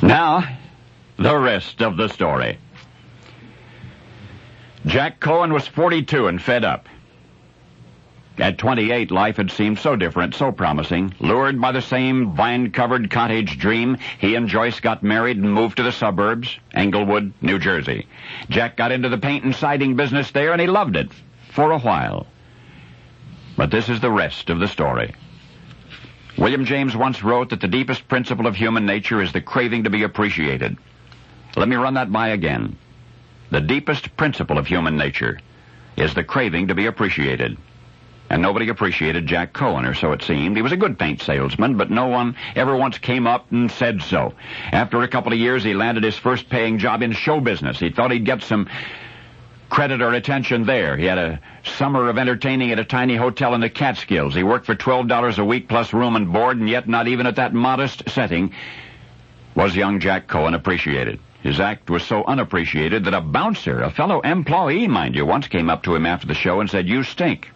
Now, the rest of the story. Jack Cohen was 42 and fed up. At 28, life had seemed so different, so promising. Lured by the same vine-covered cottage dream, he and Joyce got married and moved to the suburbs, Englewood, New Jersey. Jack got into the paint and siding business there, and he loved it for a while. But this is the rest of the story. William James once wrote that the deepest principle of human nature is the craving to be appreciated. Let me run that by again. The deepest principle of human nature is the craving to be appreciated. And nobody appreciated Jack Cohen, or so it seemed. He was a good paint salesman, but no one ever once came up and said so. After a couple of years, he landed his first paying job in show business. He thought he'd get some credit or attention there. He had a summer of entertaining at a tiny hotel in the Catskills. He worked for $12 a week plus room and board, and yet not even at that modest setting was young Jack Cohen appreciated. His act was so unappreciated that a bouncer, a fellow employee, mind you, once came up to him after the show and said, "You stink."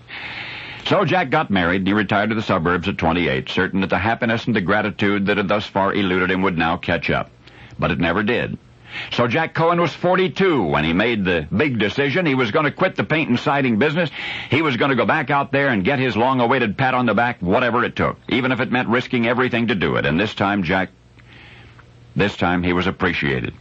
So Jack got married, and he retired to the suburbs at 28, certain that the happiness and the gratitude that had thus far eluded him would now catch up. But it never did. So Jack Cohen was 42 when he made the big decision. He was going to quit the paint and siding business. He was going to go back out there and get his long-awaited pat on the back, whatever it took, even if it meant risking everything to do it. And this time he was appreciated.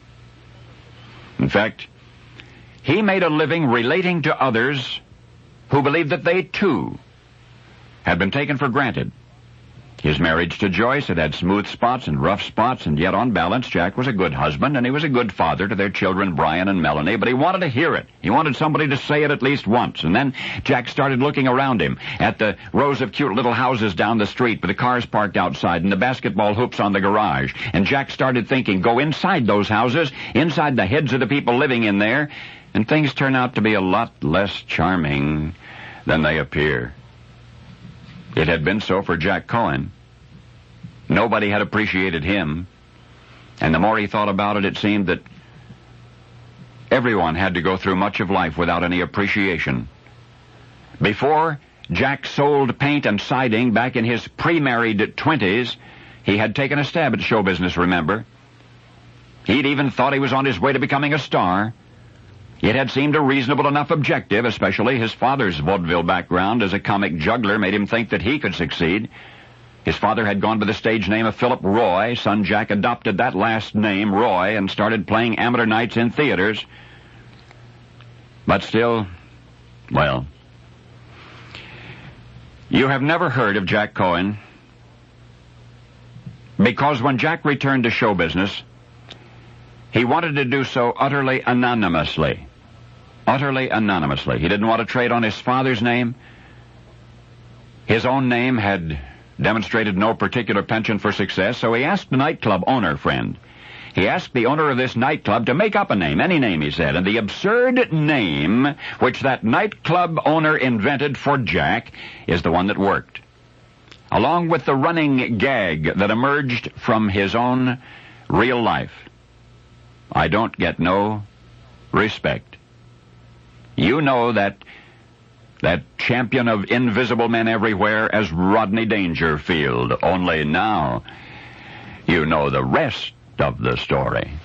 In fact, he made a living relating to others who believed that they, too, had been taken for granted. His marriage to Joyce had had smooth spots and rough spots, and yet on balance, Jack was a good husband, and he was a good father to their children, Brian and Melanie, but he wanted to hear it. He wanted somebody to say it at least once. And then Jack started looking around him at the rows of cute little houses down the street with the cars parked outside and the basketball hoops on the garage. And Jack started thinking, go inside those houses, inside the heads of the people living in there, and things turn out to be a lot less charming than they appear. It had been so for Jack Cohen. Nobody had appreciated him. And the more he thought about it, it seemed that everyone had to go through much of life without any appreciation. Before Jack sold paint and siding back in his pre-married 20s, he had taken a stab at show business, remember? He'd even thought he was on his way to becoming a star. It had seemed a reasonable enough objective, especially his father's vaudeville background as a comic juggler made him think that he could succeed. His father had gone by the stage name of Philip Roy. Son Jack adopted that last name, Roy, and started playing amateur nights in theaters. But still, well, you have never heard of Jack Cohen, because when Jack returned to show business, he wanted to do so utterly anonymously. Utterly anonymously. He didn't want to trade on his father's name. His own name had demonstrated no particular penchant for success, so he asked the nightclub owner friend. He asked the owner of this nightclub to make up a name, any name, he said, and the absurd name which that nightclub owner invented for Jack is the one that worked. Along with the running gag that emerged from his own real life. I don't get no respect. You know that champion of invisible men everywhere as Rodney Dangerfield. Only now you know the rest of the story.